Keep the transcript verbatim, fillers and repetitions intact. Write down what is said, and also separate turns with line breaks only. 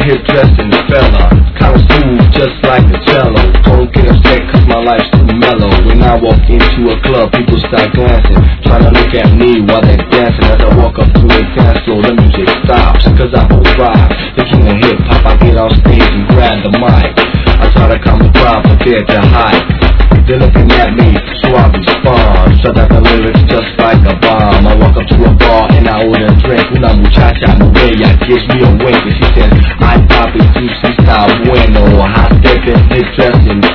hip dressed in the fella, kinda smooth just like a cello. Don't get upset cause my life's too mellow. When I walk into a club, people start glancing, trying to look at me while they're dancing. As I walk up to the dance floor, the music stops, cause I arrive, the king of hip hop. I get on stage and grab the mic. I try to calm the crowd, prepared to hype. They're looking at me, so I respond. Shut out the lyrics just like a bomb. I walk up to a bar and I order a drink. Una muchacha bella gives me a wink and she says, "Ay papi, tú sí está bueno." Hot stepping, hip dressing,